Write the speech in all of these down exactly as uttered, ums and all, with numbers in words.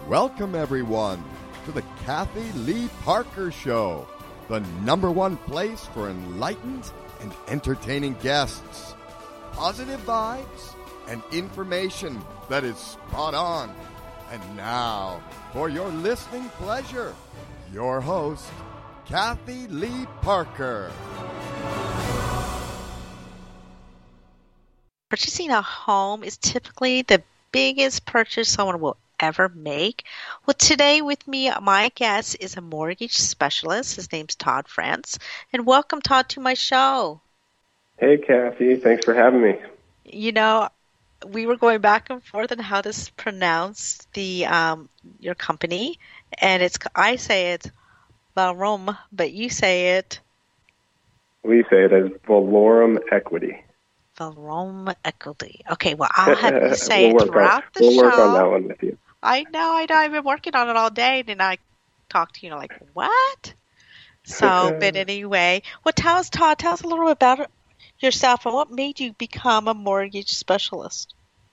Welcome, everyone, to the Kathy Lee Parker Show, the number one place for enlightened and entertaining guests, positive vibes, and information that is spot on. And now, for your listening pleasure, your host, Kathy Lee Parker. Purchasing a home is typically the biggest purchase someone will ever make. Well, today with me, my guest is a mortgage specialist. His name's Todd France. And welcome, Todd, to my show. Hey, Kathy. Thanks for having me. You know, we were going back and forth on how to pronounce the um, your company. And it's I say it Valorum, but you say it. We say it as Valorum Equity. Valorum Equity. Okay, well, I'll have you say we'll it throughout on, the we'll show. We'll work on that one with you. I know, I know. I've been working on it all day, and I talked to you, know, like, what? So, but anyway, well, tell us, Todd, tell us a little bit about yourself and what made you become a mortgage specialist.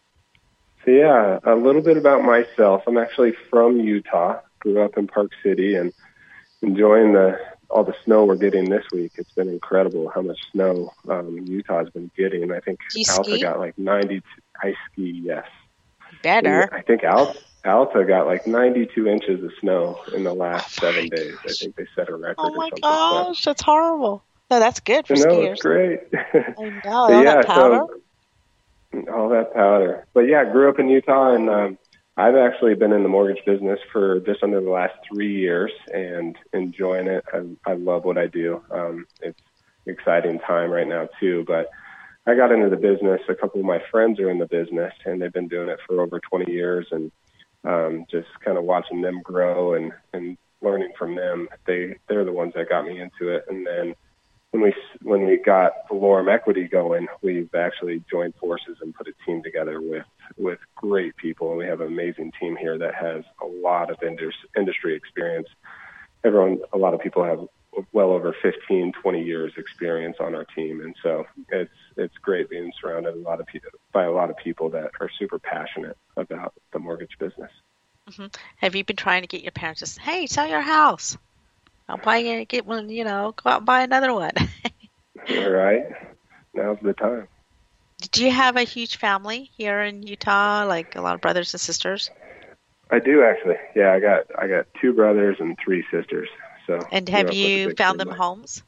So, yeah, a little bit about myself. I'm actually from Utah, grew up in Park City, and enjoying the all the snow we're getting this week. It's been incredible how much snow um, Utah's been getting. I think Alta ski? got like ninety-two. I ski, yes. Better. And I think Alta, Alta got like ninety-two inches of snow in the last oh seven gosh. days. I think they set a record. Oh my or something. gosh, that's horrible. No, that's good for I know, skiers. It's great. I know, all yeah, that powder. So, all that powder. But yeah, I grew up in Utah, and um, I've actually been in the mortgage business for just under the last three years and enjoying it. I, I love what I do. Um, it's an exciting time right now too, but I got into the business. A couple of my friends are in the business, and they've been doing it for over twenty years, and um, just kind of watching them grow and, and learning from them. They, they're the ones that got me into it. And then when we, when we got Valorum Equity going, we've actually joined forces and put a team together with, with great people. And we have an amazing team here that has a lot of indus- industry experience. Everyone, a lot of people have well over fifteen, twenty years experience on our team. And so it's, it's great being surrounded a lot of people, by a lot of people that are super passionate about the mortgage business. Mm-hmm. Have you been trying to get your parents to say, hey, sell your house? I'll buy you, get one, you know, go out and buy another one. All right. Now's the time. Did you have a huge family here in Utah, like a lot of brothers and sisters? I do actually. Yeah, I got I got two brothers and three sisters. So. And have you found them homes?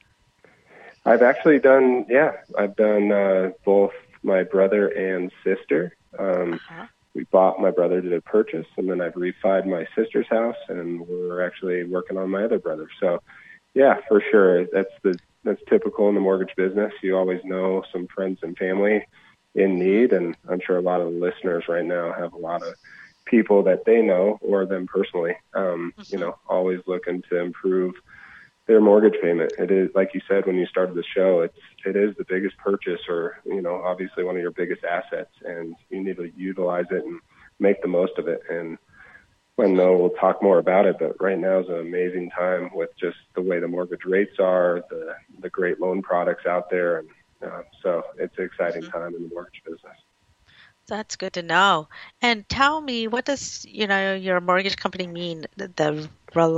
I've actually done. Yeah, I've done uh, both my brother and sister. Um, uh-huh. We bought my brother did a purchase, and then I've refied my sister's house, and we're actually working on my other brother. So, yeah, for sure, that's the that's typical in the mortgage business. You always know some friends and family in need, and I'm sure a lot of the listeners right now have a lot of people that they know or them personally, um, mm-hmm. you know, always looking to improve their mortgage payment. It is, like you said when you started the show, it's it is the biggest purchase, or you know, obviously one of your biggest assets, and you need to utilize it and make the most of it. And I know we'll talk more about it, but right now is an amazing time with just the way the mortgage rates are, the the great loan products out there, and uh, so it's an exciting mm-hmm. time in the mortgage business. That's good to know. And tell me, what does you know your mortgage company mean? The, the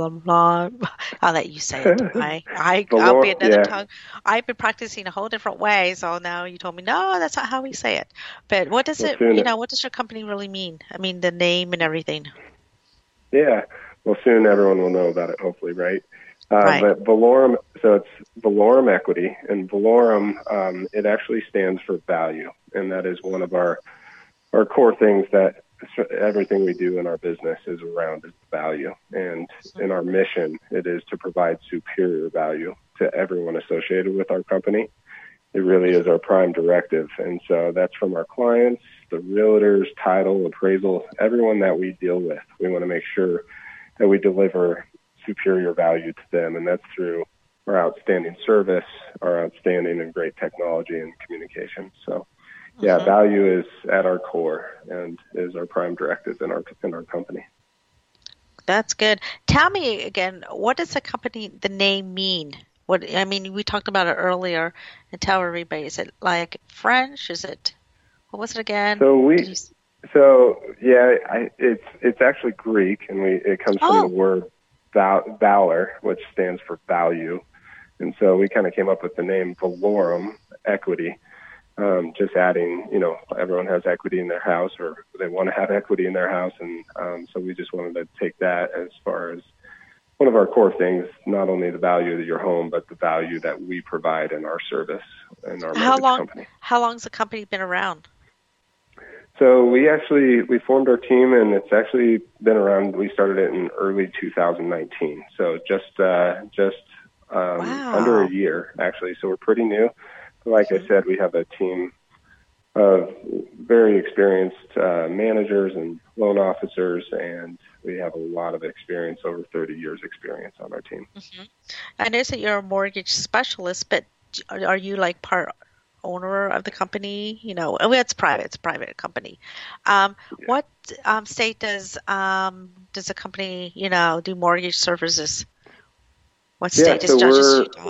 I'll let you say it. I, I, I'll be another yeah. tongue. I've been practicing a whole different way, so now you told me, no, that's not how we say it. But what does well, it, you know, what does your company really mean? I mean, the name and everything. Yeah. Well, soon everyone will know about it, hopefully, right? Uh, right. But Valorum, so it's Valorum Equity, and Valorum, um, it actually stands for value, and that is one of our our core things that everything we do in our business is around is value. And in our mission, it is to provide superior value to everyone associated with our company. It really is our prime directive. And so that's from our clients, the realtors, title, appraisal, everyone that we deal with. We want to make sure that we deliver superior value to them. And that's through our outstanding service, our outstanding and great technology and communication. So yeah, mm-hmm. value is at our core and is our prime directive in our in our company. That's good. Tell me again, what does the company, the name mean? What I mean, we talked about it earlier. And tell everybody, is it like French? Is it what was it again? So we So yeah, I, it's it's actually Greek, and we it comes from Oh. the word val, valor, which stands for value, and so we kind of came up with the name Valorum Equity, um, just adding, you know, everyone has equity in their house, or they want to have equity in their house, and um, so we just wanted to take that as far as one of our core things, not only the value of your home, but the value that we provide in our service and our How mortgage long? company. How long's the company been around? So we actually, we formed our team, and it's actually been around, we started it in early two thousand nineteen. So just, uh, just um, Wow. under a year, actually. So we're pretty new. Like mm-hmm. I said, we have a team of very experienced uh, managers and loan officers, and we have a lot of experience, over thirty years experience on our team. Mm-hmm. I know that you're a mortgage specialist, but are you like part owner of the company? You know, well, it's private, it's a private company. Um, yeah. What um, state does um, does the company, you know, do mortgage services? What state yeah, so is we're, Utah?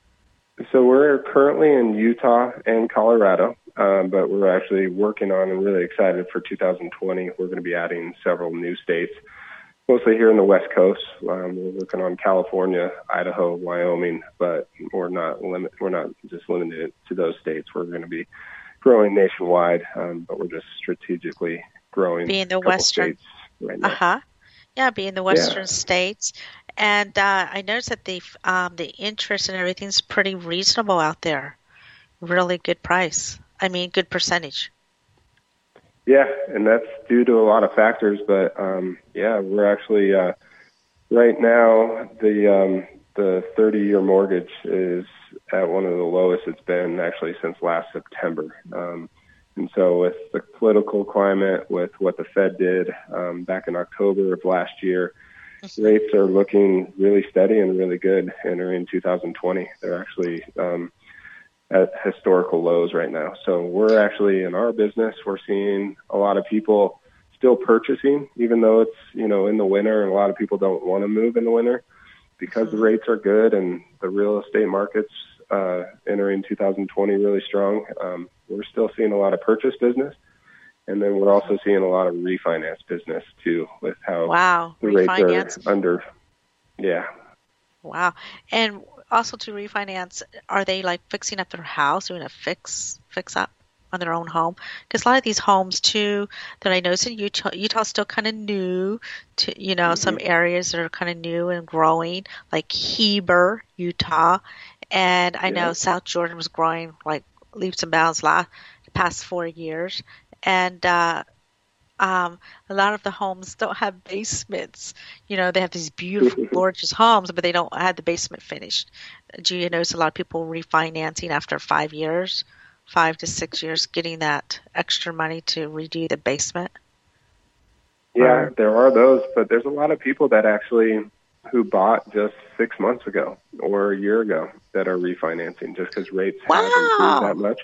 So we're currently in Utah and Colorado, um, but we're actually working on and really excited for two thousand twenty. We're going to be adding several new states, mostly here in the West Coast. Um, we're working on California, Idaho, Wyoming, but we're not limit. We're not just limited to those states. We're going to be growing nationwide, um, but we're just strategically growing being the a couple western states right now. Uh huh. Yeah, being the western Yeah. states, and uh, I noticed that the um, the interest and everything's pretty reasonable out there. Really good price. I mean, good percentage. Yeah, and that's due to a lot of factors, but um, yeah, we're actually uh, right now the um, the thirty-year mortgage is at one of the lowest it's been actually since last September. Um, and so with the political climate, with what the Fed did um, back in October of last year, mm-hmm. rates are looking really steady and really good entering two thousand twenty. They're actually um, at historical lows right now. So we're actually, in our business, we're seeing a lot of people still purchasing, even though it's, you know, in the winter, and a lot of people don't want to move in the winter because mm-hmm. the rates are good and the real estate market's uh, entering two thousand twenty really strong. Um, we're still seeing a lot of purchase business. And then we're also seeing a lot of refinance business too, with how wow. the refinance. rates are under. Yeah. Wow. And also to refinance, are they like fixing up their house, doing a fix fix up on their own home? Because a lot of these homes too that I noticed in Utah, Utah's still kind of new to, you know, mm-hmm. some areas that are kind of new and growing, like Heber, Utah. And I yeah. know South Jordan was growing like leaps and bounds last the past four years. And uh, um, a lot of the homes don't have basements. You know, they have these beautiful, gorgeous homes, but they don't have the basement finished. Do you notice a lot of people refinancing after five years, five to six years, getting that extra money to redo the basement? Yeah, or, there are those, but there's a lot of people that actually who bought just six months ago or a year ago that are refinancing just because rates wow. have improved that much.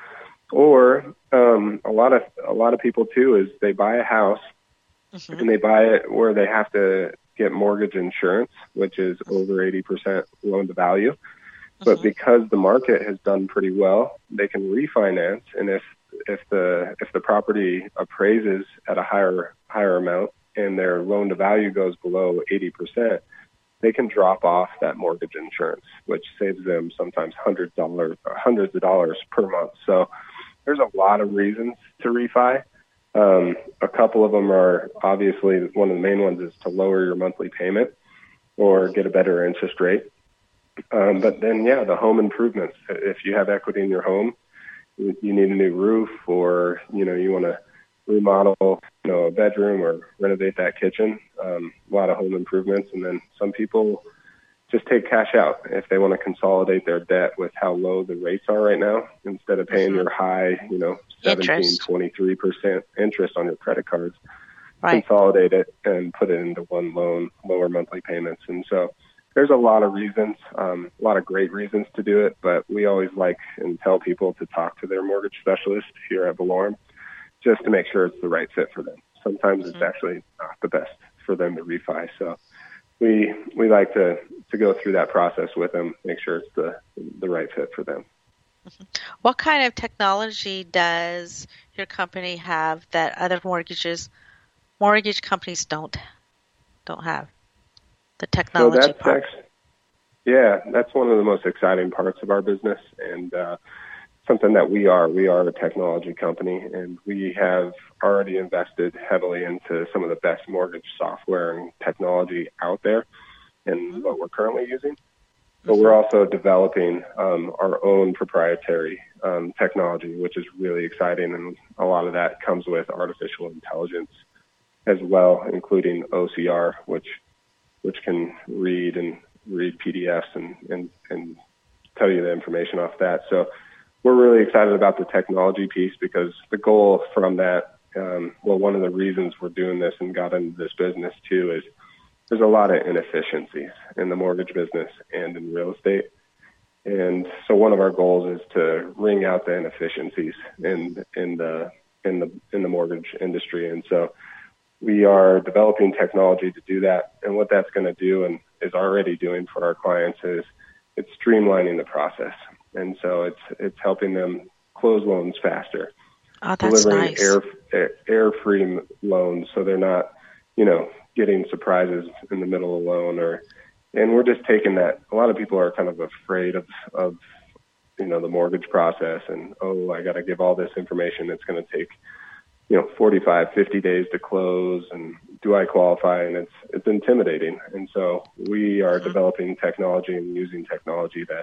Or um, a lot of a lot of people too is they buy a house mm-hmm. and they buy it where they have to get mortgage insurance, which is over eighty percent loan to value. Mm-hmm. But because the market has done pretty well, they can refinance, and if if the if the property appraises at a higher higher amount and their loan to value goes below eighty percent, they can drop off that mortgage insurance, which saves them sometimes hundreds of dollars, hundreds of dollars per month. So there's a lot of reasons to refi. Um, a couple of them are obviously one of the main ones is to lower your monthly payment or get a better interest rate. Um, but then, yeah, the home improvements. If you have equity in your home, you, you need a new roof, or you know you want to remodel, you know, a bedroom or renovate that kitchen. Um, a lot of home improvements, and then some people just take cash out if they want to consolidate their debt with how low the rates are right now. Instead of paying mm-hmm. your high, you know, seventeen, twenty-three percent interest on your credit cards, right. consolidate it and put it into one loan, lower monthly payments. And so there's a lot of reasons, um, a lot of great reasons to do it, but we always like and tell people to talk to their mortgage specialist here at Valorum just to make sure it's the right fit for them. Sometimes mm-hmm. it's actually not the best for them to refi. So we we like to, to go through that process with them, make sure it's the the right fit for them. What kind of technology does your company have that other mortgages mortgage companies don't don't have? The So technology that's part. actually, yeah, that's one of the most exciting parts of our business, and uh, something that we are. We are a technology company, and we have already invested heavily into some of the best mortgage software and technology out there and Mm-hmm. what we're currently using. But we're also developing um, our own proprietary um, technology, which is really exciting, and a lot of that comes with artificial intelligence as well, including O C R, which which can read and read P D Fs and, and, and tell you the information off that. So we're really excited about the technology piece because the goal from that, um, well, one of the reasons we're doing this and got into this business too is there's a lot of inefficiencies in the mortgage business and in real estate. And so one of our goals is to wring out the inefficiencies in, in the, in the, in the mortgage industry. And so we are developing technology to do that. And what that's going to do and is already doing for our clients is it's streamlining the process. And so it's, it's helping them close loans faster, Oh, that's delivering nice. air, air, air-free loans so they're not, you know, getting surprises in the middle of the loan, or, and we're just taking that. A lot of people are kind of afraid of, of, you know, the mortgage process and, oh, I got to give all this information. It's going to take, you know, forty-five, fifty days to close, and do I qualify? And it's, it's intimidating. And so we are mm-hmm. developing technology and using technology that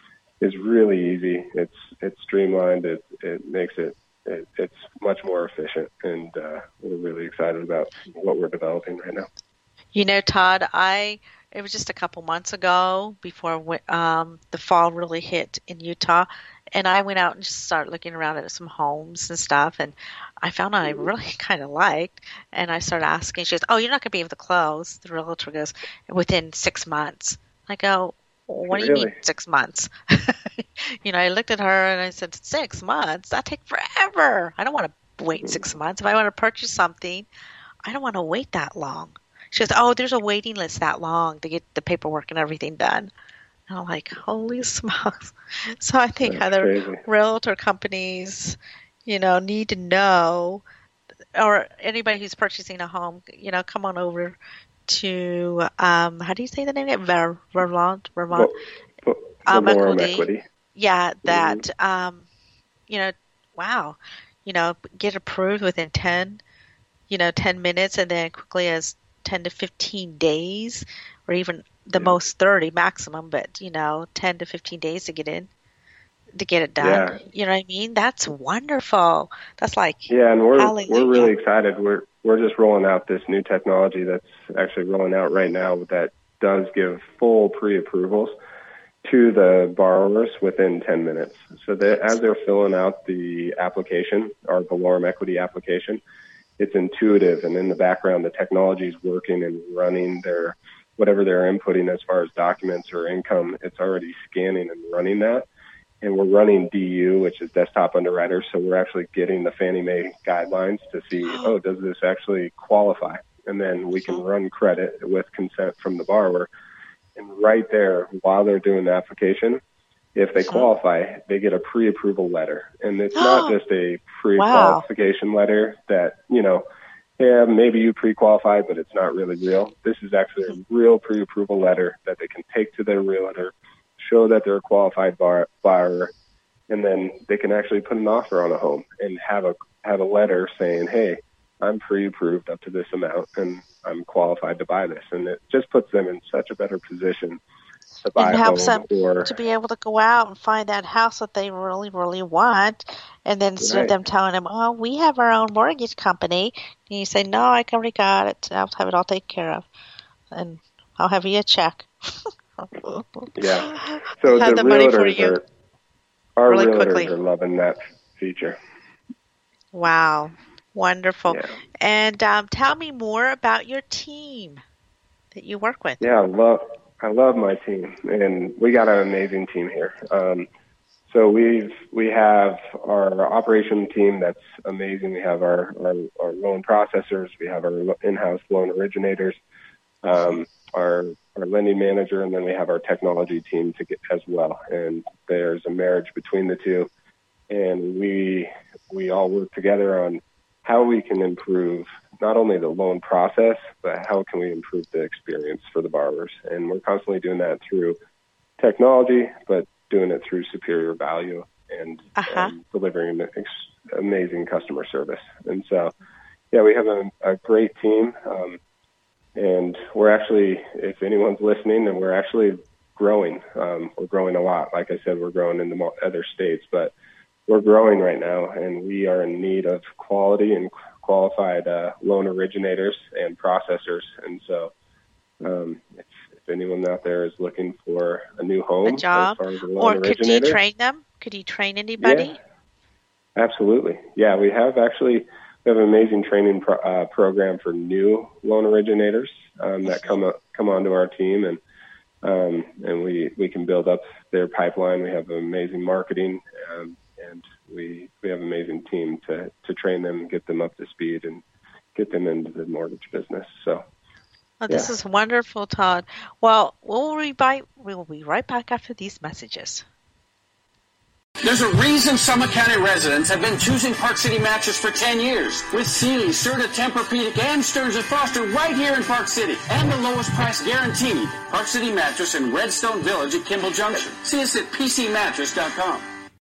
is really easy. It's, it's streamlined. It, it makes it, It, it's much more efficient, and uh, we're really excited about what we're developing right now. You know, Todd, I it was just a couple months ago before um, the fall really hit in Utah, and I went out and just started looking around at some homes and stuff, and I found one I really kind of liked, and I started asking. She goes, "Oh, you're not going to be able to close." The realtor goes, "Within six months." I go, well, "What do really? you mean six months?" You know, I looked at her and I said, six months? That take forever. I don't want to wait six months. If I want to purchase something, I don't want to wait that long. She goes, oh, there's a waiting list that long to get the paperwork and everything done. And I'm like, holy smokes. So I think That's other crazy. realtor companies, you know, need to know, or anybody who's purchasing a home, you know, come on over to, um, how do you say the name? Ver- Vermont? Vermont? Well, um, Valorum equity. Equity. Yeah, that, mm-hmm. um, you know, wow, you know, get approved within ten, you know, ten minutes, and then quickly as ten to fifteen days, or even the yeah. most thirty maximum, but, you know, ten to fifteen days to get in, to get it done. Yeah. You know what I mean? That's wonderful. That's like, yeah, and we're, hallelujah. we're really excited. We're, we're just rolling out this new technology that's actually rolling out right now that does give full pre-approvals to the borrowers within ten minutes. So that as they're filling out the application, our Valorum Equity application, it's intuitive, and in the background, the technology is working and running their, whatever they're inputting as far as documents or income, it's already scanning and running that. And we're running D U, which is Desktop Underwriter, so we're actually getting the Fannie Mae guidelines to see, oh, does this actually qualify? And then we can run credit with consent from the borrower. And right there, while they're doing the application, if they qualify, they get a pre-approval letter. And it's not just a pre-qualification wow. letter that, you know, yeah, maybe you pre-qualify, but it's not really real. This is actually a real pre-approval letter that they can take to their realtor, show that they're a qualified bar- buyer, and then they can actually put an offer on a home and have a have a letter saying, hey, I'm pre-approved up to this amount, and I'm qualified to buy this. And it just puts them in such a better position to buy and helps a home. them Or, to be able to go out and find that house that they really, really want. And then instead right. of them telling them, oh, we have our own mortgage company, and you say, no, I already got it. I'll have it all taken care of. And I'll have you a check. yeah. So have the, the money for realtors you are, our really realtors quickly. are loving that feature. Wow. Wonderful. Yeah. And um, tell me more about your team that you work with. Yeah, I love I love my team, and we got an amazing team here. Um, so we've we have our operation team that's amazing. We have our, our, our loan processors. We have our in-house loan originators. Um, our our lending manager, and then we have our technology team to get as well. And there's a marriage between the two, and we we all work together on how we can improve not only the loan process, but how can we improve the experience for the borrowers. And we're constantly doing that through technology, but doing it through superior value and, uh-huh. and delivering ex- amazing customer service. And so, yeah, we have a, a great team. Um, and we're actually, if anyone's listening, and we're actually growing. Um, we're growing a lot. Like I said, we're growing in the other states, but we're growing right now, and we are in need of quality and qualified uh, loan originators and processors. And so um, if, if anyone out there is looking for a new home, a job, as far as a loan or could originator, you train them? Could you train anybody? Yeah, absolutely. Yeah, we have actually we have an amazing training pro, uh, program for new loan originators um, that come up, come onto our team, and um, and we, we can build up their pipeline. We have amazing marketing, um, and we we have an amazing team to, to train them, get them up to speed, and get them into the mortgage business. So, oh, this yeah. is wonderful, Todd. Well, we'll be, by, we'll be right back after these messages. There's a reason Summit County residents have been choosing Park City Mattress for ten years. With Sealy, Serta, Tempur-Pedic, and Stearns and Foster right here in Park City. And the lowest price guaranteed. Park City Mattress in Redstone Village at Kimball Junction. See us at p c mattress dot com.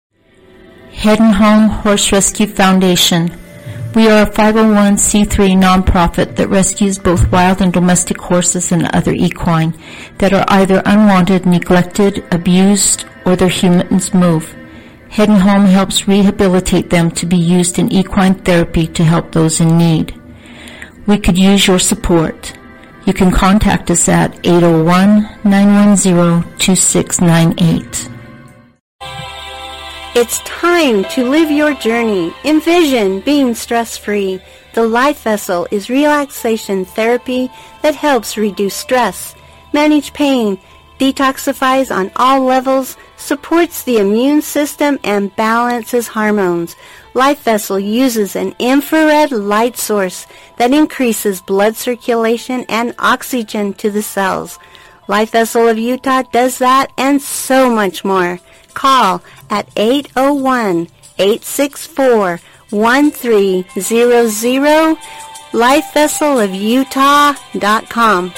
Head and Home Horse Rescue Foundation. We are a five oh one c three nonprofit that rescues both wild and domestic horses and other equine that are either unwanted, neglected, abused, or their humans move. Head and Home helps rehabilitate them to be used in equine therapy to help those in need. We could use your support. You can contact us at eight oh one, nine one zero, two six nine eight. It's time to live your journey. Envision being stress-free. The Life Vessel is relaxation therapy that helps reduce stress, manage pain, detoxifies on all levels, supports the immune system, and balances hormones. Life Vessel uses an infrared light source that increases blood circulation and oxygen to the cells. Life Vessel of Utah does that and so much more. Call at eight oh one, eight six four, one three zero zero, life vessel of utah dot com.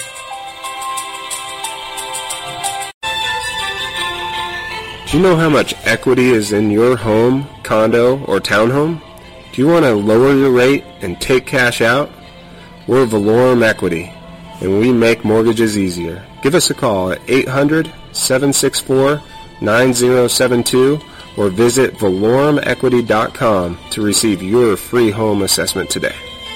Do you know how much equity is in your home, condo, or townhome? Do you want to lower your rate and take cash out? We're Valorum Equity, and we make mortgages easier. Give us a call at eight hundred, seven six four, nine zero seven two or visit valorum equity dot com to receive your free home assessment today.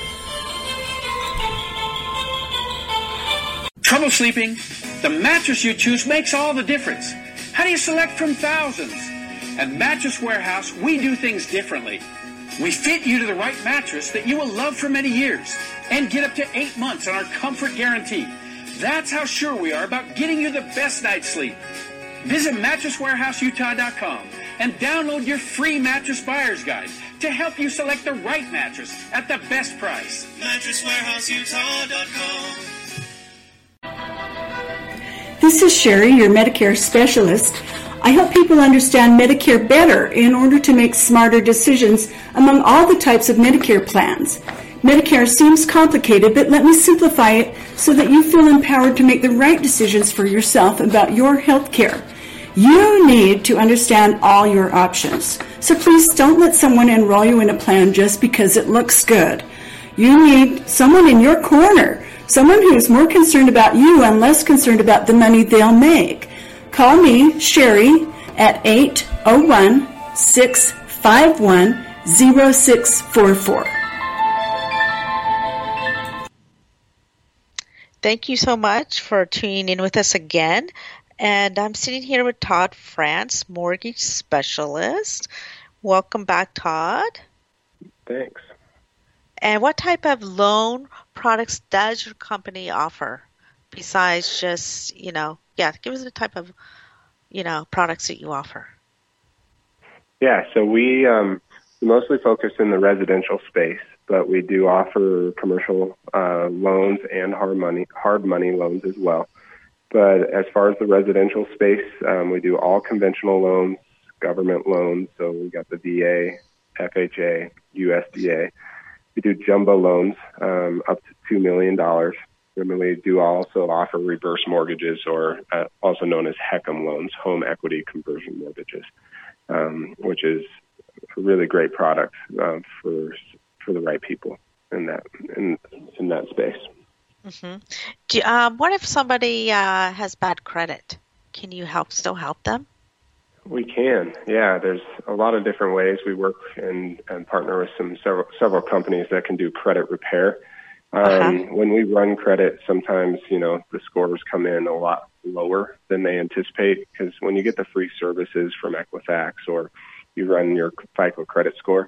Trouble sleeping? The mattress you choose makes all the difference. How do you select from thousands? At Mattress Warehouse, we do things differently. We fit you to the right mattress that you will love for many years and get up to eight months on our comfort guarantee. That's how sure we are about getting you the best night's sleep. Visit mattress warehouse utah dot com and download your free mattress buyer's guide to help you select the right mattress at the best price. mattress warehouse utah dot com. This is Sherry, your Medicare specialist. I help people understand Medicare better in order to make smarter decisions among all the types of Medicare plans. Medicare seems complicated, but let me simplify it so that you feel empowered to make the right decisions for yourself about your health care. You need to understand all your options. So please don't let someone enroll you in a plan just because it looks good. You need someone in your corner, someone who's more concerned about you and less concerned about the money they'll make. Call me, Sherry, at eight oh one, six five one, oh six four four. Thank you so much for tuning in with us again. And I'm sitting here with Todd France, mortgage specialist. Welcome back, Todd. Thanks. And what type of loan products does your company offer besides just, you know, yeah, give us the type of, you know, products that you offer. Yeah, so we um, mostly focus in the residential space. but we do offer commercial uh, loans and hard money hard money loans as well. But as far as the residential space, um, we do all conventional loans, government loans. So we got the V A, F H A, U S D A. We do jumbo loans um, up to two million dollars. And then we do also offer reverse mortgages, or uh, also known as HECM loans, home equity conversion mortgages, um, which is a really great product uh, for for the right people in that in in that space. Mm-hmm. Do, um, what if somebody uh, has bad credit? Can you help still help them? We can, yeah. There's a lot of different ways. We work and, and partner with some several several companies that can do credit repair. Um, uh-huh. When we run credit, sometimes you know the scores come in a lot lower than they anticipate, because when you get the free services from Equifax or you run your FICO credit score,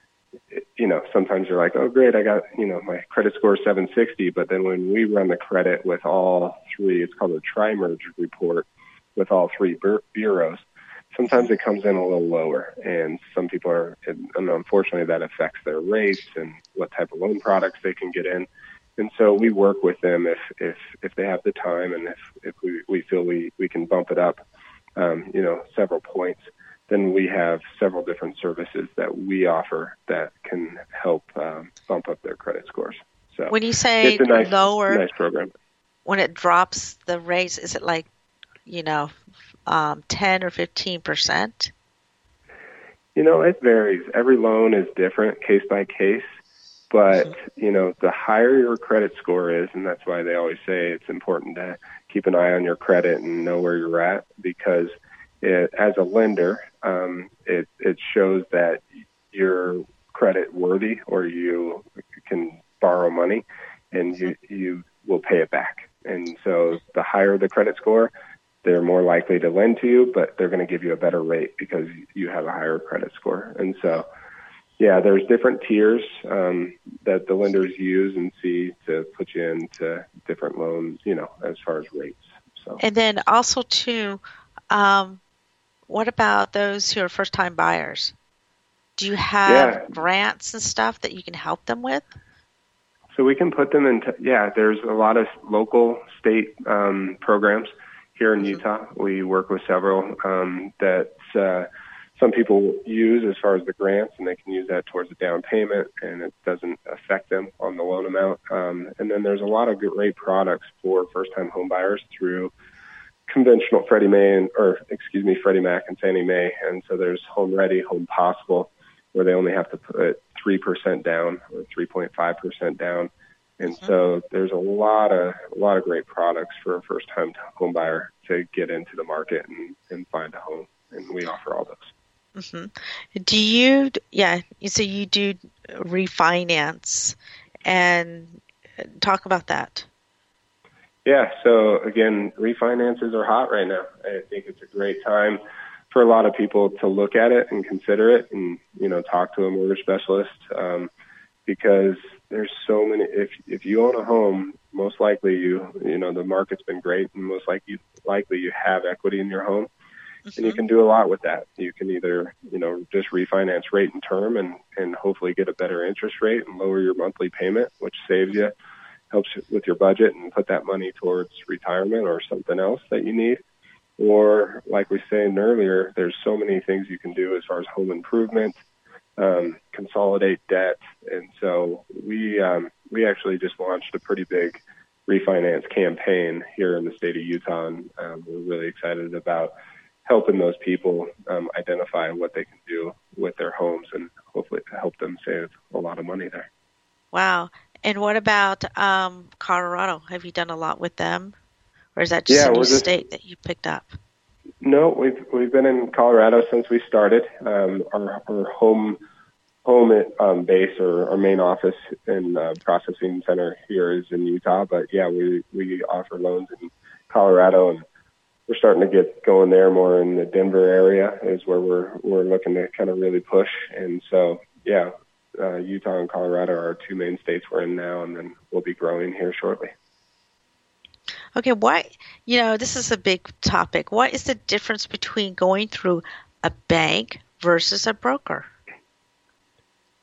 you know, sometimes you're like, oh, great, I got, you know, my credit score is seven sixty. But then when we run the credit with all three, it's called a tri-merge report with all three bur- bureaus, sometimes it comes in a little lower. And some people are, and unfortunately, that affects their rates and what type of loan products they can get in. And so we work with them if, if, if they have the time, and if, if we, we feel we, we can bump it up, um, you know, several points. Then we have several different services that we offer that can help um, bump up their credit scores. So when you say it's a nice, lower, nice program. When it drops the rates, is it like, you know, um, ten or fifteen percent? You know, it varies. Every loan is different, case by case. But, mm-hmm. you know, the higher your credit score is, and that's why they always say it's important to keep an eye on your credit and know where you're at, because it, as a lender, um, it, it shows that you're credit worthy, or you can borrow money and you, you will pay it back. And so the higher the credit score, they're more likely to lend to you, but they're going to give you a better rate because you have a higher credit score. And so, yeah, there's different tiers um, that the lenders use and see to put you into different loans, you know, as far as rates. So. And then also, too, um, what about those who are first-time buyers? Do you have yeah. grants and stuff that you can help them with? So we can put them into, yeah, there's a lot of local, state um, programs here in mm-hmm. Utah. We work with several um, that uh, some people use as far as the grants, and they can use that towards a down payment, and it doesn't affect them on the loan amount. Um, and then there's a lot of great products for first-time home buyers through conventional Freddie Mae, and, or excuse me, Freddie Mac and Fannie Mae. And so there's Home Ready, Home Possible, where they only have to put three percent down or three point five percent down. And mm-hmm. so there's a lot of a lot of great products for a first-time home buyer to get into the market and, and find a home. And we offer all those. Mm-hmm. Do you, yeah, so you do refinance, and talk about that. Yeah, so again, refinances are hot right now. I think it's a great time for a lot of people to look at it and consider it, and, you know, talk to a mortgage specialist, um, because there's so many. If if you own a home, most likely you you know the market's been great, and most likely likely you have equity in your home, mm-hmm. and you can do a lot with that. You can either you know just refinance rate and term, and and hopefully get a better interest rate and lower your monthly payment, which saves you, helps with your budget, and put that money towards retirement or something else that you need. Or, like we said earlier, there's so many things you can do as far as home improvement, um, consolidate debt. And so we um, we actually just launched a pretty big refinance campaign here in the state of Utah, and um, we're really excited about helping those people um, identify what they can do with their homes and hopefully help them save a lot of money there. Wow. And what about um, Colorado? Have you done a lot with them? Or is that just yeah, a new just, state that you picked up? No, we've we've been in Colorado since we started. Um, our, our home home um, base, or our main office and uh, processing center here is in Utah. But yeah, we we offer loans in Colorado, and we're starting to get going there more in the Denver area is where we're we're looking to kind of really push. And so yeah, uh, Utah and Colorado are our two main states we're in now, and then we'll be growing here shortly. Okay, why, you know, this is a big topic. What is the difference between going through a bank versus a broker?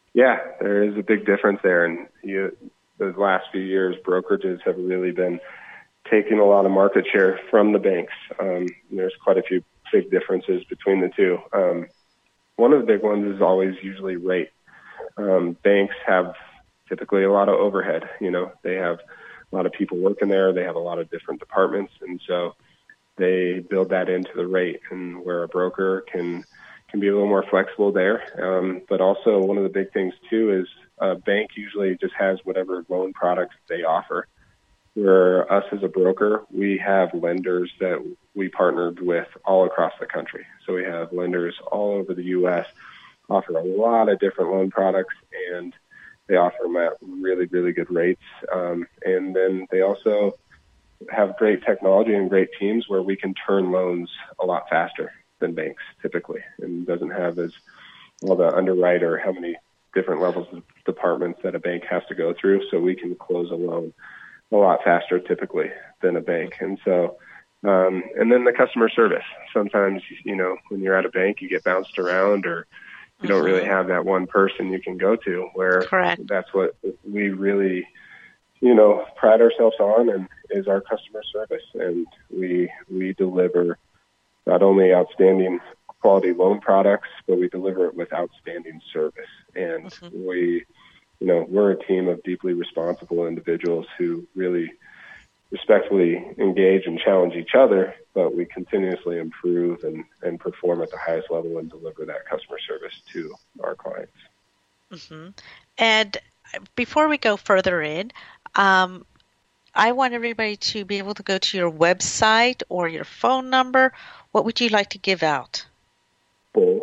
Yeah, there is a big difference there. And you, those last few years, brokerages have really been taking a lot of market share from the banks. Um, there's quite a few big differences between the two. Um, one of the big ones is always usually rate. Um, banks have typically a lot of overhead. You know, they have a lot of people working there. They have a lot of different departments. And so they build that into the rate, and where a broker can can be a little more flexible there. Um, but also one of the big things too is a bank usually just has whatever loan products they offer. Where us as a broker, we have lenders that we partnered with all across the country. So we have lenders all over the U S, offer a lot of different loan products, and they offer them at really, really good rates. Um, and then they also have great technology and great teams where we can turn loans a lot faster than banks typically, and doesn't have as well the underwriter, how many different levels of departments that a bank has to go through. So we can close a loan a lot faster typically than a bank. And so, um, and then the customer service. Sometimes, you know, when you're at a bank, you get bounced around, or you don't really have that one person you can go to, where Correct. That's what we really, you know, pride ourselves on, and is our customer service. And we, we deliver not only outstanding quality loan products, but we deliver it with outstanding service. And mm-hmm. we, you know, we're a team of deeply responsible individuals who really respectfully engage and challenge each other, but we continuously improve and, and perform at the highest level and deliver that customer service to our clients. Mm-hmm. And before we go further in, um, I want everybody to be able to go to your website or your phone number. What would you like to give out? Both.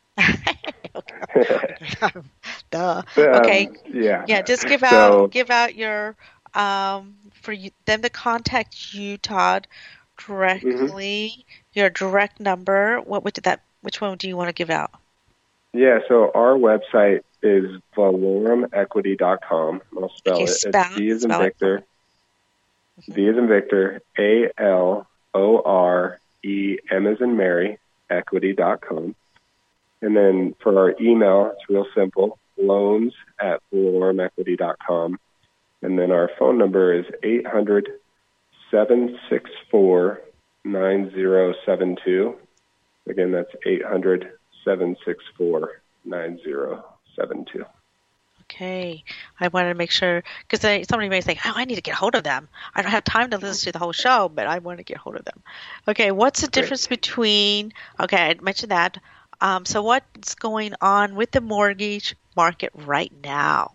Duh. Okay. Um, yeah. Yeah. Just give out so, give out your um for you, them to contact you, Todd, directly. Mm-hmm. Your direct number. What would that? Which one do you want to give out? Yeah. So our website is valorum equity dot com. I'll spell okay, it. Spell, it's V as in Victor. Mm-hmm. V as in Victor. A L O R E M as in Mary. Equity dot com. And then for our email, it's real simple, loans at valorum equity dot com. And then our phone number is eight hundred, seven six four, nine zero seven two. Again, that's eight hundred, seven six four, nine zero seven two. Okay. I wanted to make sure, because somebody may think, oh, I need to get hold of them. I don't have time to listen to the whole show, but I want to get hold of them. Okay. What's the Great. difference between, okay, I mentioned that. Um, so what's going on with the mortgage market right now?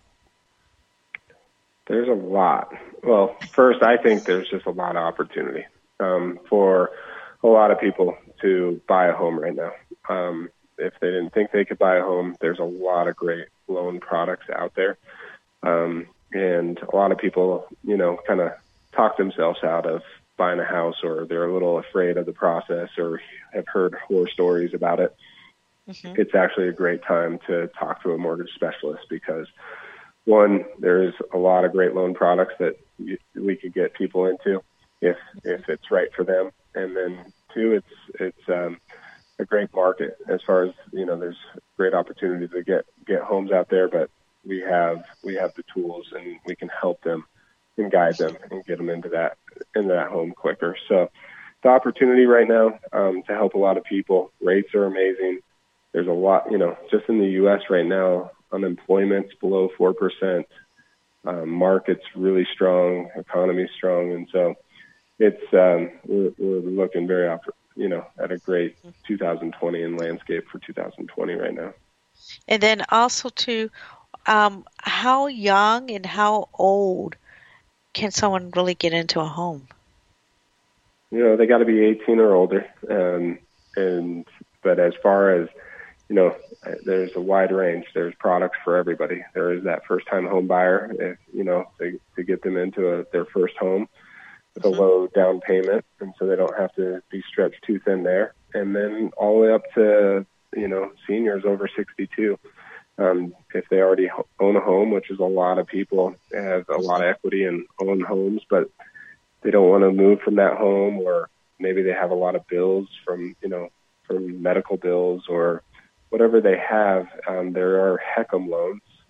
There's a lot. Well, first, I think there's just a lot of opportunity um, for a lot of people to buy a home right now. Um, if they didn't think they could buy a home, there's a lot of great loan products out there. Um, and a lot of people, you know, kind of talk themselves out of buying a house, or they're a little afraid of the process, or have heard horror stories about it. Mm-hmm. It's actually a great time to talk to a mortgage specialist because, one, there's a lot of great loan products that you, we could get people into if if it's right for them, and then two, it's it's um, a great market as far as, you know, there's great opportunity to get get homes out there, but we have we have the tools, and we can help them and guide them and get them into that into that home quicker. So the opportunity right now um, to help a lot of people. Rates are amazing. There's a lot, you know, just in the U S right now, unemployment's below four percent. Um, market's really strong, economy's strong. And so it's, um, we're, we're looking very, you know, at a great two thousand twenty in landscape for two thousand twenty right now. And then also to, um, how young and how old can someone really get into a home? You know, they got to be eighteen or older. Um, and, but as far as, you know, there's a wide range. There's products for everybody. There is that first-time home buyer, if, you know, to, to get them into a, their first home with a mm-hmm. low down payment, and so they don't have to be stretched too thin there. And then all the way up to, you know, seniors over sixty-two. Um, if they already own a home, which is a lot of people have a lot of equity and own homes, but they don't want to move from that home, or maybe they have a lot of bills from, you know, from medical bills or whatever they have. Um, there are HECM loans,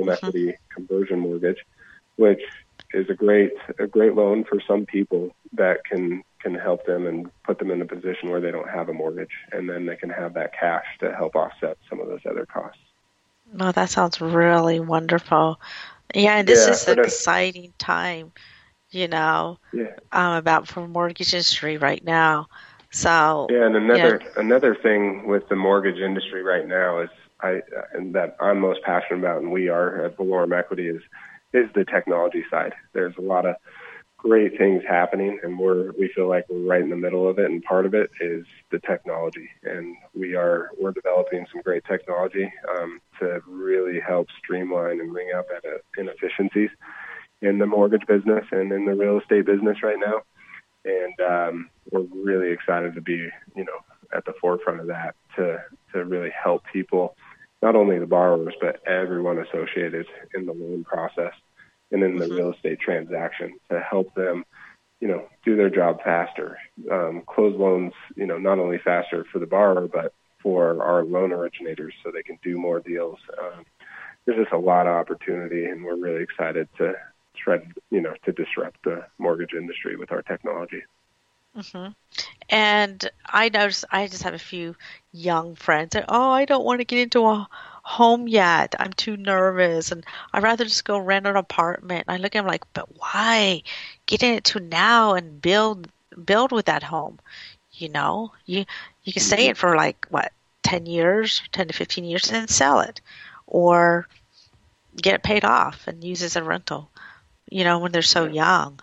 home equity conversion mortgage, which is a great a great loan for some people that can can help them and put them in a position where they don't have a mortgage, and then they can have that cash to help offset some of those other costs. No, that sounds really wonderful. Yeah, and this Yeah, is an exciting time, you know, yeah. um, about for mortgage industry right now. So yeah, and another yeah. another thing with the mortgage industry right now is I and that I'm most passionate about, and we are at Valorum Equity is is the technology side. There's a lot of great things happening, and we're we feel like we're right in the middle of it, and part of it is the technology, and we are we're developing some great technology um, to really help streamline and wring out that uh, inefficiencies in the mortgage business and in the real estate business right now. And um, we're really excited to be, you know, at the forefront of that to to really help people, not only the borrowers, but everyone associated in the loan process and in the mm-hmm. real estate transaction, to help them, you know, do their job faster, um, close loans, you know, not only faster for the borrower, but for our loan originators so they can do more deals. Um, there's just a lot of opportunity, and we're really excited to try to, you know, to disrupt the mortgage industry with our technology. Mm-hmm. And I notice I just have a few young friends that, oh, I don't want to get into a home yet. I'm too nervous, and I'd rather just go rent an apartment. And I look at them like, but why? Get into now and build build with that home. You know, you you can stay it for like what, ten years, ten to fifteen years, and then sell it, or get it paid off and use it as a rental. You know, when they're so young.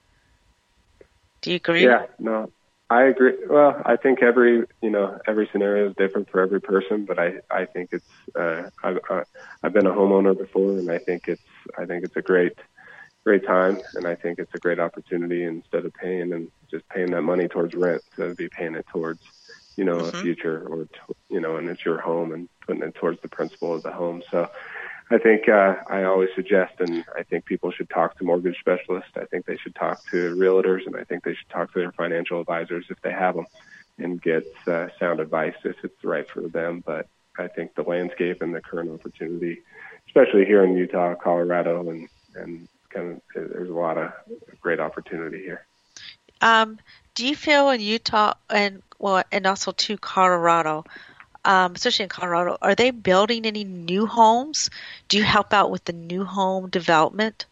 Do you agree? Yeah, no, I agree. Well, I think every, you know, every scenario is different for every person, but I, I think it's, uh, I've, uh, I've been a homeowner before, and I think it's, I think it's a great, great time, and I think it's a great opportunity instead of paying and just paying that money towards rent to be paying it towards, you know, mm-hmm. a future, or, you know, and it's your home and putting it towards the principal of the home. So I think uh, I always suggest, and I think people should talk to mortgage specialists. I think they should talk to realtors, and I think they should talk to their financial advisors if they have them, and get uh, sound advice if it's right for them. But I think the landscape and the current opportunity, especially here in Utah, Colorado, and, and kind of, there's a lot of great opportunity here. Um, do you feel in Utah and well, and also to Colorado, Um, especially in Colorado, are they building any new homes? Do you help out with the new home development?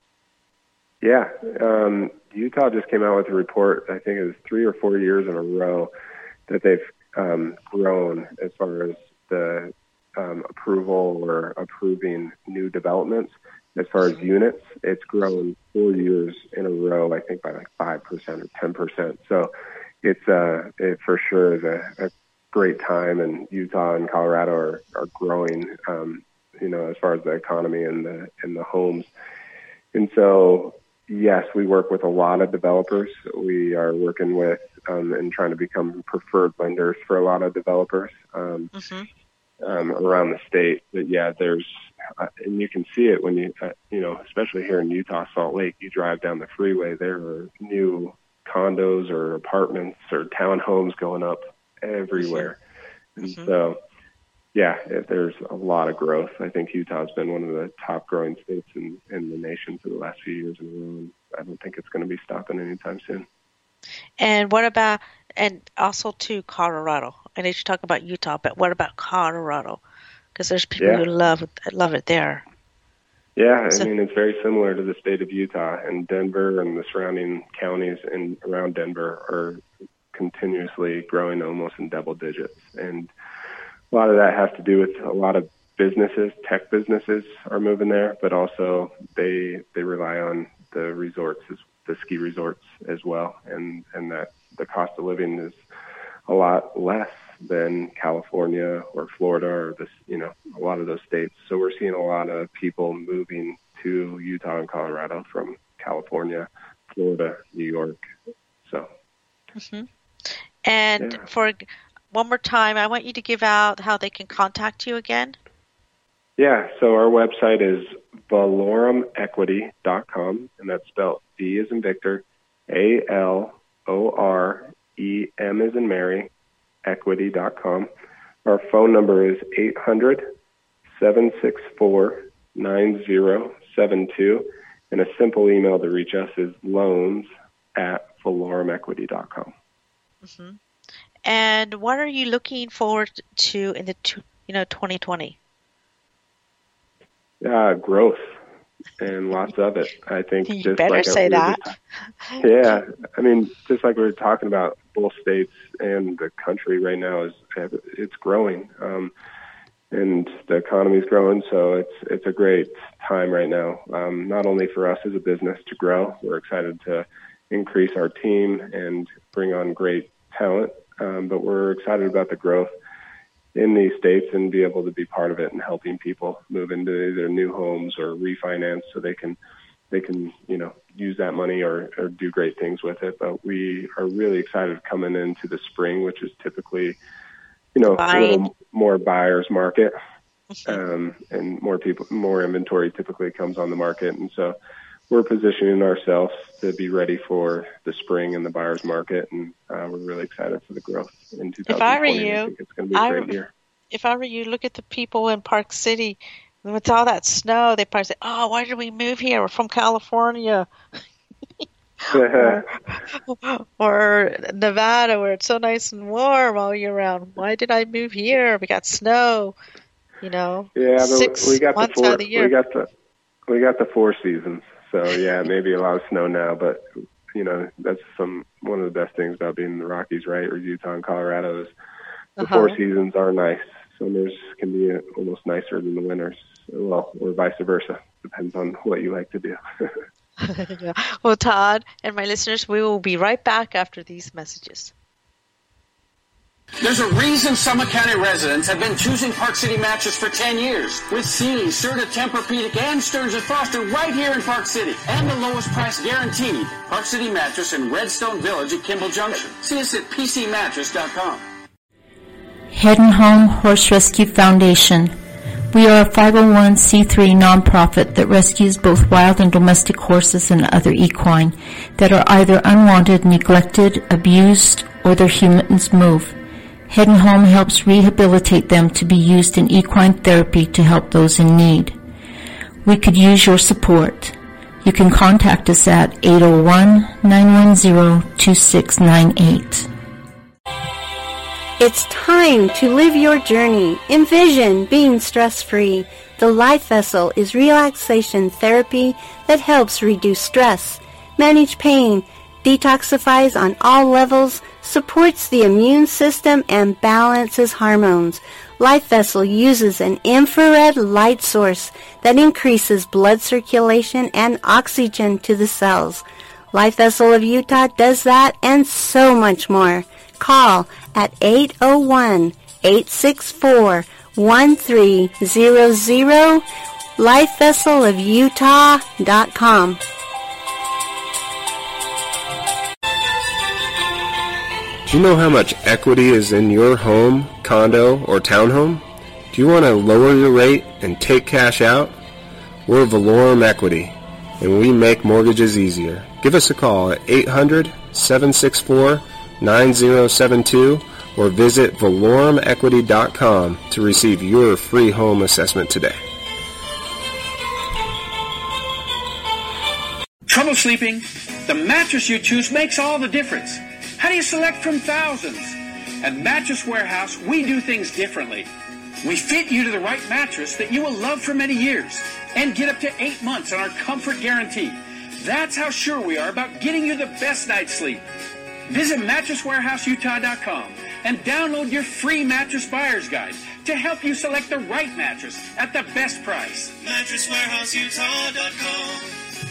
Yeah. Um, Utah just came out with a report, I think it was three or four years in a row, that they've um, grown as far as the um, approval or approving new developments. As far as units, it's grown four years in a row, I think by like five percent or ten percent. So it's uh, it for sure is a, a great time, and Utah and Colorado are, are growing, um, you know, as far as the economy and the and the homes. And so, yes, we work with a lot of developers. We are working with um, and trying to become preferred lenders for a lot of developers um, mm-hmm. um, around the state. But yeah, there's, uh, and you can see it when you, uh, you know, especially here in Utah, Salt Lake, you drive down the freeway, there are new condos or apartments or townhomes going up everywhere. And mm-hmm. so, yeah, if there's a lot of growth. I think Utah's been one of the top growing states in, in the nation for the last few years in a row, and I don't think it's going to be stopping anytime soon. And what about, and also to Colorado? I know you talk about Utah, but what about Colorado? Because there's people yeah. who love it, love it there. Yeah, I so, mean, it's very similar to the state of Utah, and Denver and the surrounding counties in around Denver are continuously growing almost in double digits. And a lot of that has to do with a lot of businesses, tech businesses are moving there, but also they they rely on the resorts, the ski resorts as well. And, and that the cost of living is a lot less than California or Florida or this, you know, a lot of those states. So we're seeing a lot of people moving to Utah and Colorado from California, Florida, New York. So. Mm-hmm. And yeah. for one more time, I want you to give out how they can contact you again. Yeah, so our website is valorum equity dot com, and that's spelled V as in Victor, A L O R E M as in Mary, equity dot com. Our phone number is eight hundred, seven six four, nine zero seven two. And a simple email to reach us is loans at valorum equity dot com. Mm-hmm. And what are you looking forward to in the two, you know twenty twenty? Uh, growth, and lots of it. I think. You just better like say we that. Just, yeah, I mean, just like we were talking about, both states and the country right now is it's growing, um, and the economy is growing. So it's it's a great time right now. Um, not only for us as a business to grow, we're excited to increase our team and bring on great talent, um, but we're excited about the growth in these states and be able to be part of it and helping people move into either new homes or refinance so they can they can you know use that money or, or do great things with it. But we are really excited coming into the spring, which is typically you know a little more buyer's market, um, and more people more inventory typically comes on the market, and so we're positioning ourselves to be ready for the spring and the buyer's market, and uh, we're really excited for the growth in two thousand twenty. If I were you, I think it's going to be a I, great year. If I were you, look at the people in Park City with all that snow. They probably say, "Oh, why did we move here? We're from California." or, or Nevada, where it's so nice and warm all year round. Why did I move here? We got snow, you know. Yeah, but six we got the months four, out of the year. we got the we got the four seasons. So yeah, maybe a lot of snow now, but you know that's some one of the best things about being in the Rockies, right, or Utah and Colorado is the uh-huh. four seasons are nice. Summers can be almost nicer than the winters, well, or vice versa. Depends on what you like to do. yeah. Well, Todd and my listeners, we will be right back after these messages. There's a reason Summit County residents have been choosing Park City Mattress for ten years. With Sealy, Serta, Tempur-Pedic, and Stearns and Foster right here in Park City. And the lowest price guaranteed. Park City Mattress in Redstone Village at Kimball Junction. See us at p c mattress dot com. Head and Home Horse Rescue Foundation. We are a five oh one c three nonprofit that rescues both wild and domestic horses and other equine that are either unwanted, neglected, abused, or their humans move. Head and Home helps rehabilitate them to be used in equine therapy to help those in need. We could use your support. You can contact us at eight oh one, nine one zero, two six nine eight. It's time to live your journey. Envision being stress-free. The Life Vessel is relaxation therapy that helps reduce stress, manage pain, detoxifies on all levels, supports the immune system, and balances hormones. Life Vessel uses an infrared light source that increases blood circulation and oxygen to the cells. Life Vessel of Utah does that and so much more. Call at eight oh one, eight six four, one three zero zero, life vessel of utah dot com. Do you know how much equity is in your home, condo, or townhome? Do you want to lower your rate and take cash out? We're Valorum Equity, and we make mortgages easier. Give us a call at eight hundred, seven six four, nine zero seven two or visit valorum equity dot com to receive your free home assessment today. Trouble sleeping? The mattress you choose makes all the difference. How do you select from thousands? At Mattress Warehouse, we do things differently. We fit you to the right mattress that you will love for many years and get up to eight months on our comfort guarantee. That's how sure we are about getting you the best night's sleep. Visit mattress warehouse utah dot com and download your free mattress buyer's guide to help you select the right mattress at the best price. mattress warehouse utah dot com.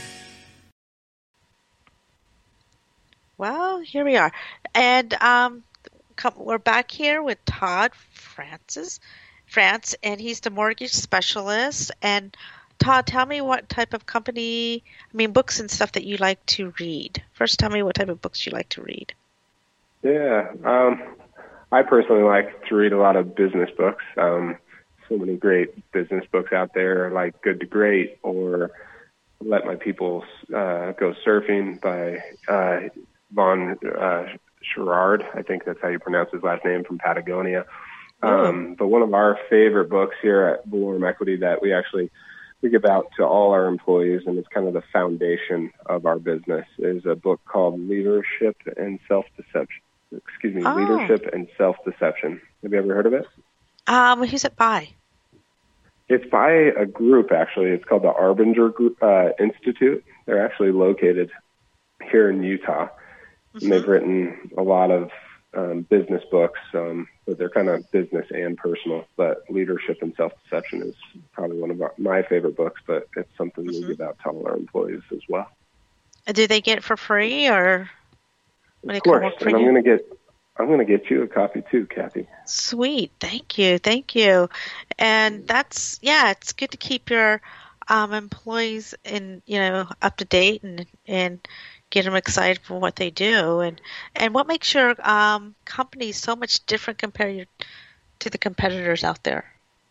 Well, here we are. And um, come, we're back here with Todd Francis, France, and he's the mortgage specialist. And Todd, tell me what type of company, I mean, books and stuff that you like to read. First, tell me what type of books you like to read. Yeah, um, I personally like to read a lot of business books. Um, so many great business books out there, like Good to Great or Let My People uh, Go Surfing by uh, Von uh, Sherrard. I think that's how you pronounce his last name, from Patagonia. Um, but one of our favorite books here at Valorum Equity that we actually we give out to all our employees, and it's kind of the foundation of our business, is a book called Leadership and Self-Deception. Excuse me, oh. Leadership and Self-Deception. Have you ever heard of it? Um, who's it by? It's by a group, actually. It's called the Arbinger Group, uh, Institute. They're actually located here in Utah, mm-hmm. and they've written a lot of um, business books, um, but they're kind of business and personal. But Leadership and Self-Deception is probably one of our, my favorite books, but it's something mm-hmm. we give out to all our employees as well. Do they get it for free, or? Of course, and I'm going to get I'm going to get you a copy too, Kathy. Sweet, thank you, thank you. And that's yeah, it's good to keep your um, employees in you know up to date and and get them excited for what they do. And and what makes your um, company so much different compared to the competitors out there?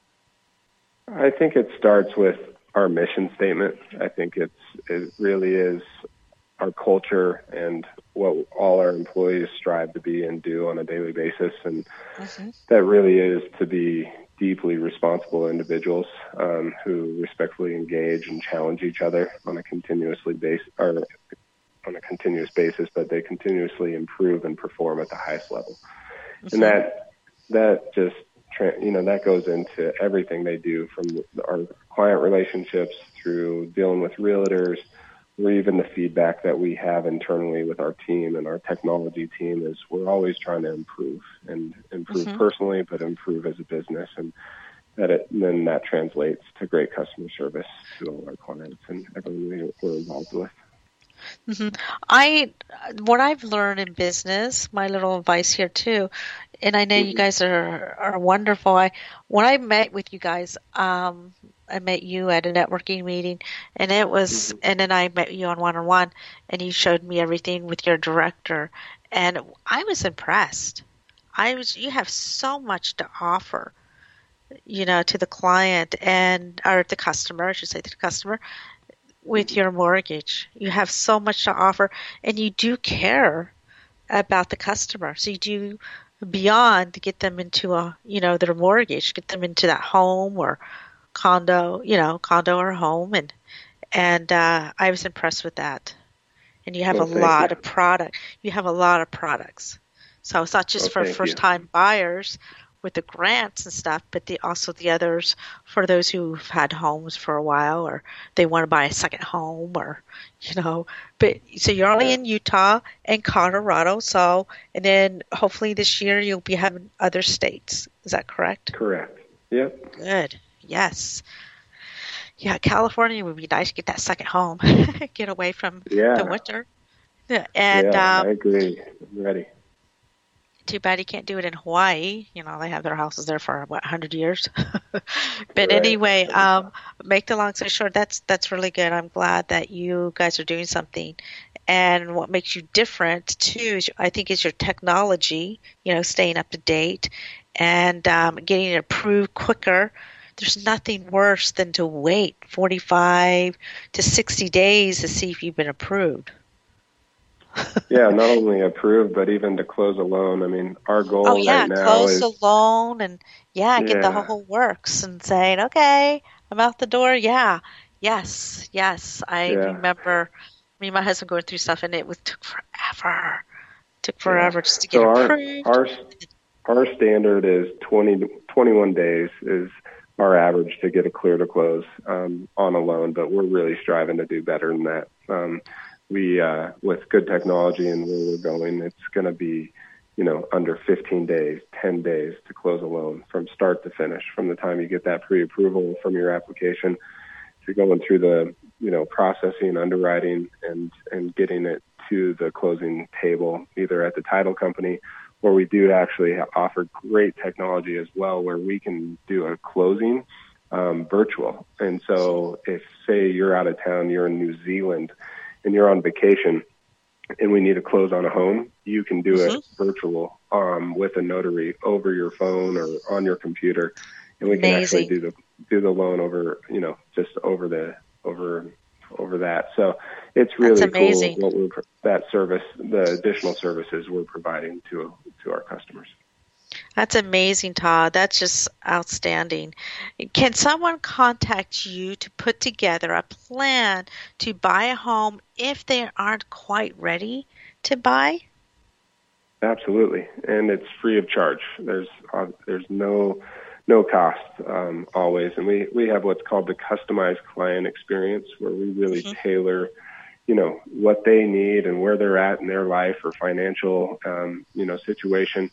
I think it starts with our mission statement. I think it's it really is our culture and what all our employees strive to be and do on a daily basis. And mm-hmm. that really is to be deeply responsible individuals um, who respectfully engage and challenge each other on a continuously base or on a continuous basis, but they continuously improve and perform at the highest level. Mm-hmm. And that, that just, you know, that goes into everything they do, from our client relationships through dealing with realtors, or even the feedback that we have internally with our team and our technology team. Is we're always trying to improve and improve mm-hmm. personally, but improve as a business. And that it, and then that translates to great customer service to all our clients and everyone we're involved with. Mm-hmm. I, what I've learned in business, my little advice here too, and I know mm-hmm. you guys are, are wonderful. I, when I met with you guys, um, I met you at a networking meeting, and it was, mm-hmm. and then I met you on one-on-one, and you showed me everything with your director, and I was impressed. I was, you have so much to offer, you know, to the client and, or the customer, I should say to the customer, with your mortgage. You have so much to offer, and you do care about the customer. So you do beyond to get them into a, you know, their mortgage, get them into that home or condo, you know, condo or home. And, and, uh, I was impressed with that. And you have well, a lot you. of product. You have a lot of products. So it's not just well, for first time buyers with the grants and stuff, but the, also the others for those who've had homes for a while, or they want to buy a second home, or, you know, but so you're only yeah. in Utah and Colorado. So, and then hopefully this year you'll be having other states. Is that correct? Correct. Yep. Good. Yes. Yeah. California would be nice to get that second home, get away from yeah. the winter. Yeah. And, yeah, um, I agree. I'm ready. Too bad you can't do it in Hawaii. You know, they have their houses there for, what, one hundred years? But right. anyway, um, make the long story short, that's that's really good. I'm glad that you guys are doing something. And what makes you different, too, is, I think, is your technology, you know, staying up to date and um, getting it approved quicker. There's nothing worse than to wait forty-five to sixty days to see if you've been approved. Yeah, not only approved, but even to close a loan. I mean, our goal oh, yeah, right now close is... the loan and, yeah, yeah. get the whole works and saying, okay, I'm out the door. Yeah, yes, yes. I yeah. remember me and my husband going through stuff, and it was took forever. took forever yeah. just to get so approved. Our, our, our standard is twenty, twenty-one days is our average to get a clear to close um, on a loan, but we're really striving to do better than that. Um, We, uh, with good technology and where we're going, it's going to be, you know, under fifteen days, ten days to close a loan from start to finish, from the time you get that pre-approval from your application to going through the, you know, processing, underwriting, and, and getting it to the closing table, either at the title company, or we do actually offer great technology as well, where we can do a closing um, virtual. And so if, say, you're out of town, you're in New Zealand, and you're on vacation and we need to close on a home, you can do mm-hmm. it virtual um, with a notary over your phone or on your computer. And we can Amazing. actually do the do the loan over, you know, just over the over over that. So it's really cool what we're, that service, the additional services we're providing to to our customers. That's amazing, Todd. That's just outstanding. Can someone contact you to put together a plan to buy a home if they aren't quite ready to buy? Absolutely, and it's free of charge. There's uh, there's no no cost um, always, and we, we have what's called the customized client experience, where we really mm-hmm. tailor, you know, what they need and where they're at in their life or financial, um, you know, situation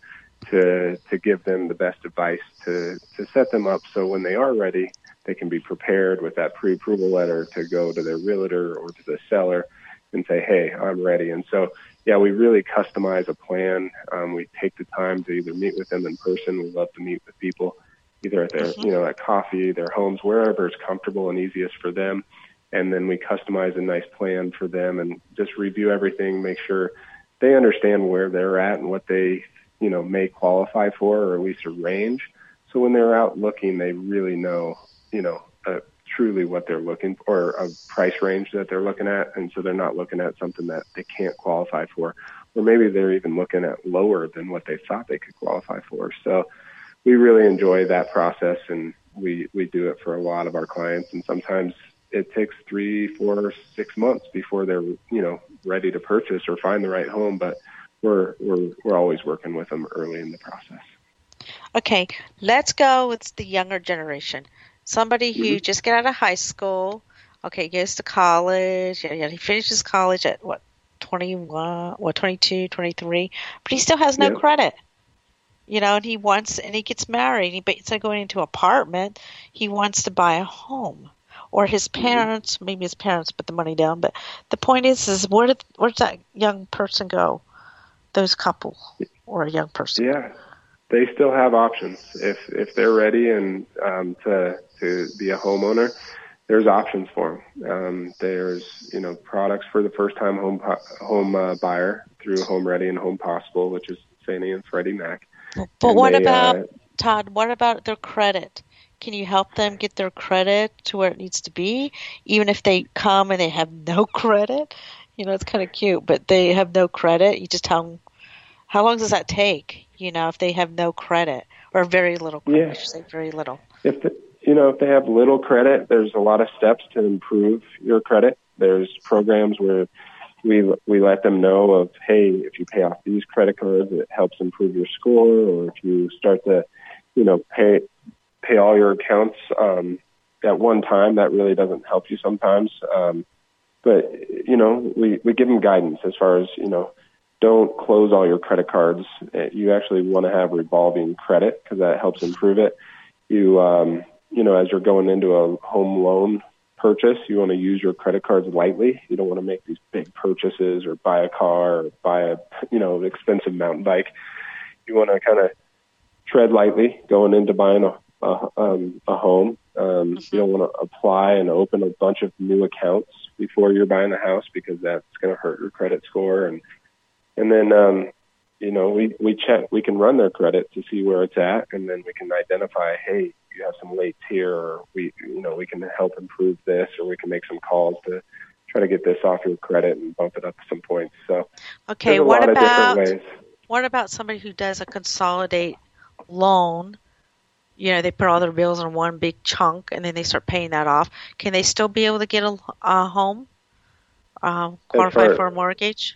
to to give them the best advice to to set them up so when they are ready, they can be prepared with that pre-approval letter to go to their realtor or to the seller and say, hey, I'm ready. And so, yeah, we really customize a plan. Um, we take the time to either meet with them in person. We love to meet with people either at their, mm-hmm. you know, at coffee, their homes, wherever it's comfortable and easiest for them. And then we customize a nice plan for them and just review everything, make sure they understand where they're at and what they, you know, may qualify for, or at least a range. So when they're out looking, they really know, you know, uh, truly what they're looking for, or a price range that they're looking at. And so they're not looking at something that they can't qualify for, or maybe they're even looking at lower than what they thought they could qualify for. So we really enjoy that process, and we, we do it for a lot of our clients. And sometimes it takes three, four, six months before they're, you know, ready to purchase or find the right home. But we're we're we're always working with them early in the process. Okay, let's go with the younger generation. Somebody who mm-hmm. just got out of high school, okay, goes to college. Yeah, yeah, he finishes college at what, twenty-one, what, twenty-two, twenty-three, but he still has no yeah. credit. You know, and he wants, and he gets married. He, instead of going into an apartment, he wants to buy a home. Or his parents, mm-hmm. maybe his parents put the money down. But the point is, is where did where does that young person go? Those couple or a young person? Yeah, they still have options if if they're ready and um, to to be a homeowner. There's options for them. Um, there's you know products for the first time home home uh, buyer through Home Ready and Home Possible, which is Fannie and Freddie Mac. But and what they, about uh, Todd? What about their credit? Can you help them get their credit to where it needs to be, even if they come and they have no credit? You know, it's kind of cute, but they have no credit. You just tell them, how long does that take? You know, if they have no credit or very little credit, yeah. I should say very little. If the, you know, if they have little credit, there's a lot of steps to improve your credit. There's programs where we we let them know of, hey, if you pay off these credit cards, it helps improve your score, or if you start to, you know, pay pay all your accounts um, at one time, that really doesn't help you sometimes. Um, but, you know, we, we give them guidance as far as, you know, don't close all your credit cards. You actually want to have revolving credit because that helps improve it. You, um, you know, as you're going into a home loan purchase, you want to use your credit cards lightly. You don't want to make these big purchases or buy a car or buy a, you know, expensive mountain bike. You want to kind of tread lightly going into buying a A, um, a home. Um, mm-hmm. You don't want to apply and open a bunch of new accounts before you're buying a house because that's going to hurt your credit score. And and then um, you know we we check. We can run their credit to see where it's at, and then we can identify, hey, you have some lates here, or we you know we can help improve this, or we can make some calls to try to get this off your credit and bump it up to some points. So okay, there's a what lot about of different ways. What about somebody who does a consolidate loan? You know, they put all their bills in one big chunk, and then they start paying that off. Can they still be able to get a, a home, um, qualify far, for a mortgage?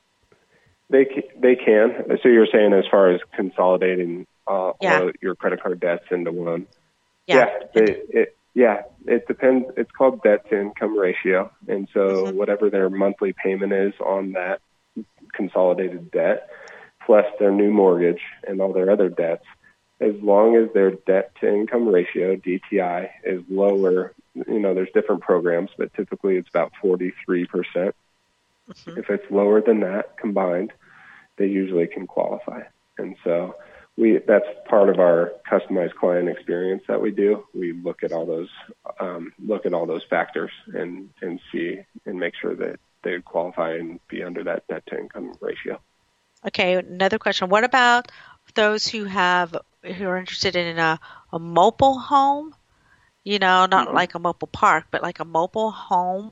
They they can. So you're saying as far as consolidating uh, yeah. all your credit card debts into one? Yeah. Yeah. They, it, yeah. It depends. It's called debt to income ratio, and so mm-hmm. whatever their monthly payment is on that consolidated debt, plus their new mortgage and all their other debts. As long as their debt-to-income ratio, D T I, is lower, you know, there's different programs, but typically it's about forty-three percent. Mm-hmm. If it's lower than that combined, they usually can qualify. And so we that's part of our customized client experience that we do. We look at all those um, look at all those factors and, and see and make sure that they qualify and be under that debt-to-income ratio. Okay, another question. What about those who have who are interested in a, a mobile home, you know, not mm-hmm. like a mobile park, but like a mobile home?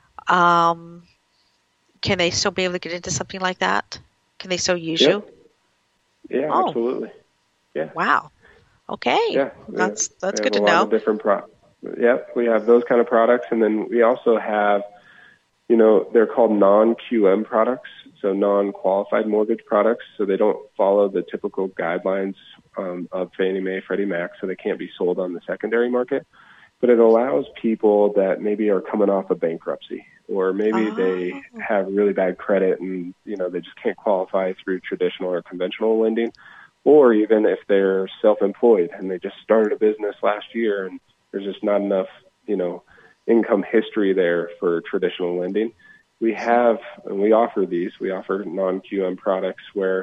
Um, can they still be able to get into something like that? Can they still use yep. you? Yeah, oh. absolutely. Yeah. Wow. Okay. Yeah. That's that's we good have to a lot know. of different pro- Yep, we have those kind of products, and then we also have, you know, they're called non-Q M products, so non-qualified mortgage products. So they don't follow the typical guidelines um, of Fannie Mae, Freddie Mac, so they can't be sold on the secondary market. But it allows people that maybe are coming off a bankruptcy, or maybe Oh. they have really bad credit and, you know, they just can't qualify through traditional or conventional lending, or even if they're self-employed and they just started a business last year and there's just not enough, you know, income history there for traditional lending. We have, and we offer these, we offer non-Q M products where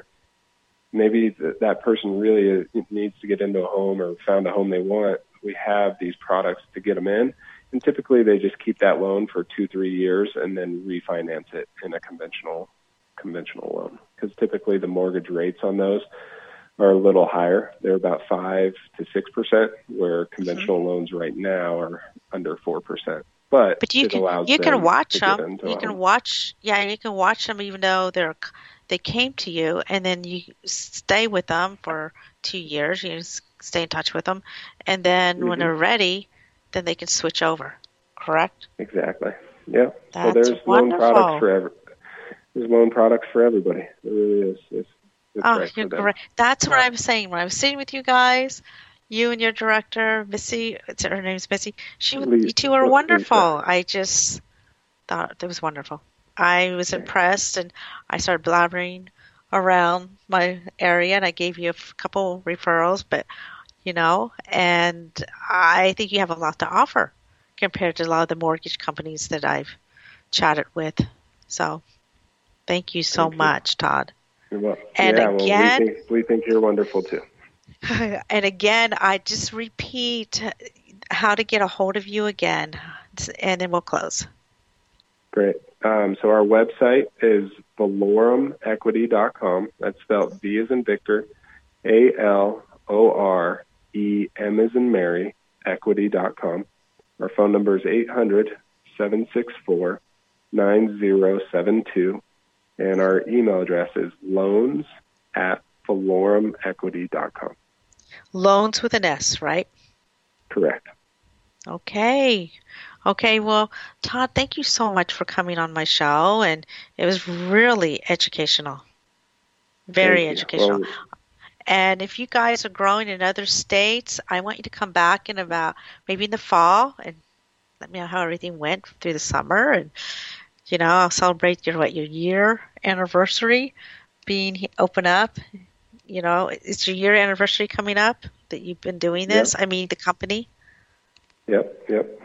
maybe th- that person really needs to get into a home or found a home they want. We have these products to get them in. And typically they just keep that loan for two, three years and then refinance it in a conventional, conventional loan. Because typically the mortgage rates on those are a little higher. They're about five to six percent, where conventional mm-hmm. loans right now are under four percent. But, but you it can allows you them can watch to them. Get into you a can home. watch, yeah, you can watch them even though they're they came to you, and then you stay with them for two years. You just stay in touch with them, and then mm-hmm. when they're ready, then they can switch over. Correct? Exactly. Yeah. That's so there's wonderful. loan products for every. There's loan products for everybody. There really is. It's, it's oh, right you're for them. great. That's what I was saying when I was sitting with you guys. You and your director, Missy. It's, her name's Missy. She, Lisa, you two are wonderful. Lisa. I just thought it was wonderful. I was impressed, and I started blabbering around my area, and I gave you a couple referrals, but you know, and I think you have a lot to offer compared to a lot of the mortgage companies that I've chatted with. So, thank you so thank much, you. Todd. You're welcome. And yeah, again, well, we think, we think you're wonderful too. And again, I just repeat how to get a hold of you again, and then we'll close. Great. Um, so our website is valorum equity dot com. That's spelled V as in Victor, A L O R E M as in Mary, equity dot com. Our phone number is eight hundred, seven six four, nine zero seven two, and our email address is loans at valorum equity dot com. Loans with an S, right? Correct. Okay. Okay, well, Todd, thank you so much for coming on my show, and it was really educational. Very educational. Well, and if you guys are growing in other states, I want you to come back in about maybe in the fall and let me know how everything went through the summer, and you know, I'll celebrate your what your year anniversary being open up. You know, it's your year anniversary coming up that you've been doing this. Yep. I mean, the company. Yep, yep.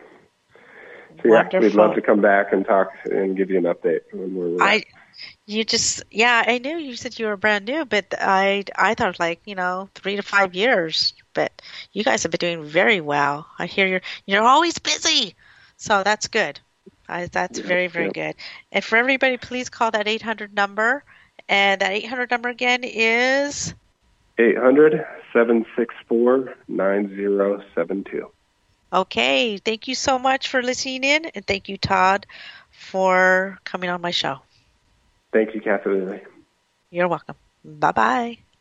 So yeah, Wonderful. We'd love to come back and talk and give you an update on where we're I, at. You just, yeah, I knew you said you were brand new, but I, I thought like, you know, three to five years. But you guys have been doing very well. I hear you're, you're always busy, so that's good. I, that's yep, very, very yep. good. And for everybody, please call that eight hundred number. And that eight hundred number again is? eight hundred, seven six four, nine zero seven two. Okay. Thank you so much for listening in. And thank you, Todd, for coming on my show. Thank you, Kathy. You're welcome. Bye-bye.